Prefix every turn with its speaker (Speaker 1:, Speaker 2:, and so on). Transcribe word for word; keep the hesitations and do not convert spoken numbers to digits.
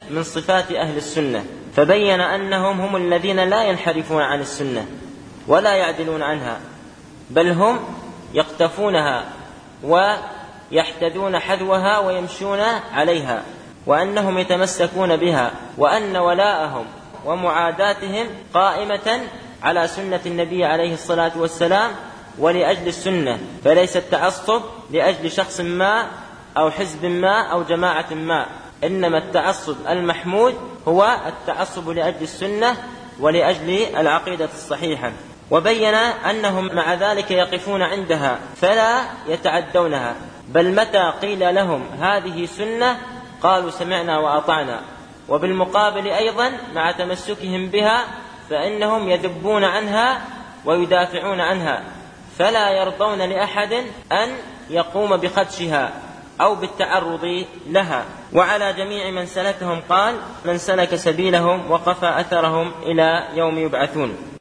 Speaker 1: من صفات أهل السنة، فبين أنهم هم الذين لا ينحرفون عن السنة ولا يعدلون عنها، بل هم يقتفونها ويحتذون حذوها ويمشون عليها، وأنهم يتمسكون بها، وأن ولاءهم ومعاداتهم قائمة على سنة النبي عليه الصلاة والسلام ولأجل السنة، فليس التعصب لأجل شخص ما أو حزب ما أو جماعة ما، إنما التعصب المحمود هو التعصب لأجل السنة ولأجل العقيدة الصحيحة. وبين أنهم مع ذلك يقفون عندها فلا يتعدونها، بل متى قيل لهم هذه سنة قالوا سمعنا وأطعنا. وبالمقابل أيضا مع تمسكهم بها فإنهم يذبون عنها ويدافعون عنها، فلا يرضون لأحد أن يقوم بخدشها أو بالتعرض لها. وعلى جميع من سلكهم قال: من سلك سبيلهم وقفى أثرهم إلى يوم يبعثون.